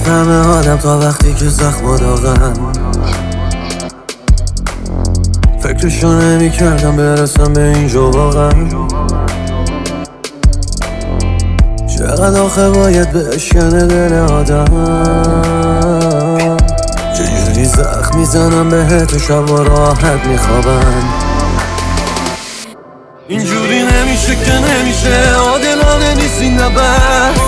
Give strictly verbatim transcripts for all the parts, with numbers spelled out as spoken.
نمیفهمه آدم تا وقتی که زخم داغن. فکرشو نمی کردم برسم به اینجا واقعا. چقدر آخه باید بشکنه دل آدم. چجوری زخم میزنم بهت و شب و راحت میخوابن. اینجوری نمیشه که نمیشه، عادلانه نیست این نبرد.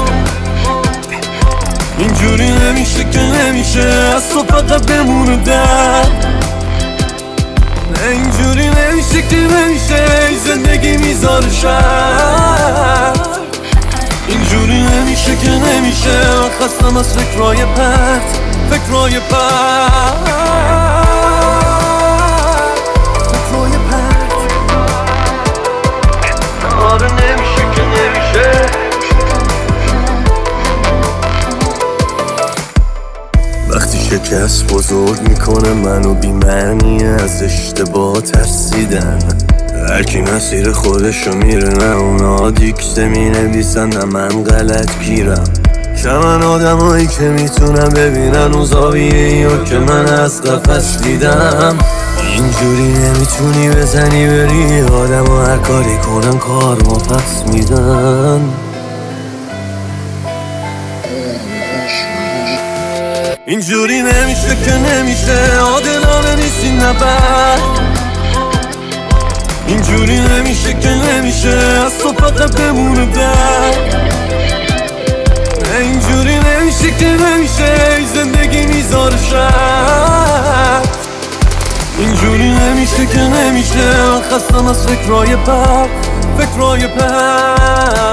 اینجوری نمیشه که نمیشه، از تو فقط بمونه درد. نه اینجوری نمیشه که نمیشه، زندگی میذاره شر. اینجوری نمیشه که نمیشه، خستم از فکرهای پرت، فکرهای پرت، فکرهای پرت. آره نمیشه که نمیشه. وقتی شکست بزرگ میکنه منو بی‌معنی از اشتباه ترسیدن. هرکی مسیر خودشو میره، نه اونا دیکته مینویسن نه من غلط گیرم. کمن آدمایی که میتونن ببینن اون زاویه‌ایو که من از قفس دیدم. اینجوری نمیتونی بزنی بری آدم و هر کاری کنن کار ما پس میدن. اینجوری نمیشه که نمیشه، عادلانه نیست این نبرد. اینجوری نمیشه که نمیشه، از تو فقط بمونه درد. نه اینجوری نمیشه که نمیشه، زندگی میذاره شر. اینجوری نمیشه که نمیشه، خستم از فکرهای بد، فکرهای بد.